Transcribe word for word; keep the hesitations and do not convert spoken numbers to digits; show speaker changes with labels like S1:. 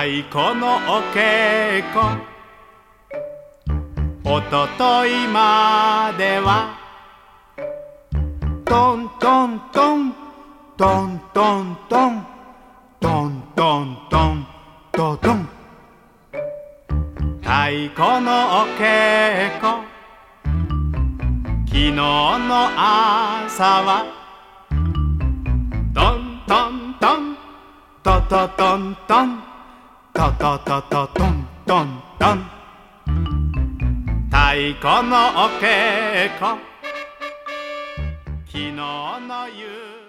S1: 太鼓のお稽古おとといまではトントントントントントントントントントントン太鼓のお稽古昨日の朝はトントントントトトントントトトトトントントン太鼓のお稽古昨日の夕